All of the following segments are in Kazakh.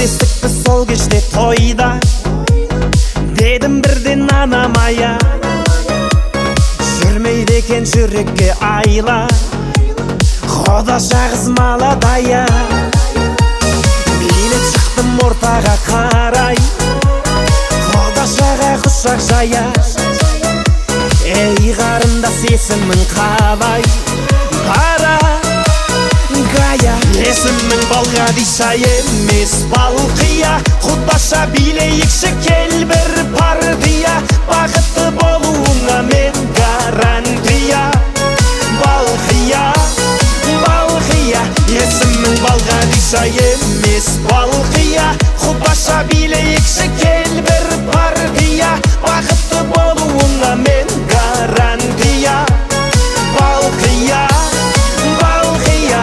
кездестікпіз сол кеште тойда. Дедім бірден анамая, жүрмейді екен жүрекке айла, Құдаша қыз маладая. Билеп шықтым ортаға қарай, Құдашаға құшақ жая. Ей қарындас, есімің қалай? Бара Гая. Есімің Балғадиша емес Балқия. Құдаша билейікші кел бір партия, бақытты болуыңа мен гарантия. Балқия, Балқия. Есімің Балғадиша емес Балқия. Құдаша билейікші кел бір партия, бақытты болуыңа мен гарантия. Балқия, Балқия.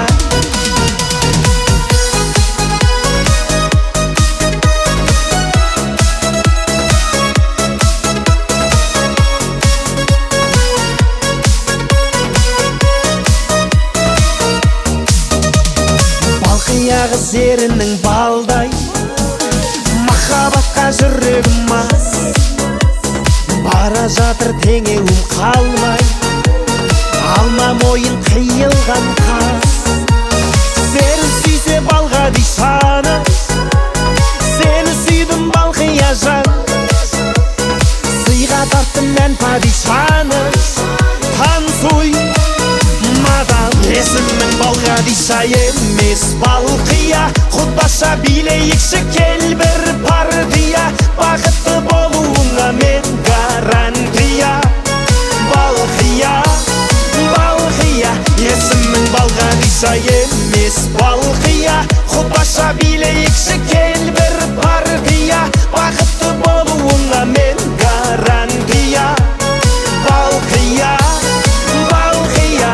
Балқия қыз ерінің балдай, махаббатқа жүрегім мас. Бара жатыр теңеуім қалмай, алма мойын қиылған қас. Сені сүйсе Балғадишаны, сені сүйдім Балқия жан. Сыйға тарттым мен падишаны, танцуй мадам. Есімің Балғадиша емес Балқия. Құдаша билейікші кел бір партия, бақытты болуыңа мен гарантия. Балқия, Балқия. Есімің Балғадиша емес Балқия. Құдаша билейікші кел бір партия, бақытты болуыңа мен гарантия. Балқия, Балқия.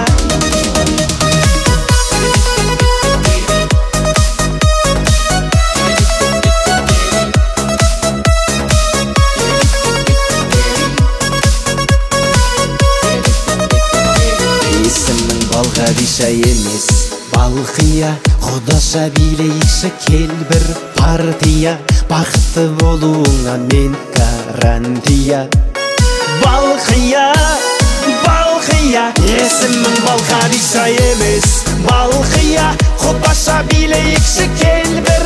Есімің Балғадиша емес Балқия. Құдаша билейікші кел бір партия, бақытты болуыңа мен гарантия. Балқия, Балқия. Есімің Балғадиша емес Балқия. Құдаша билейікші кел бір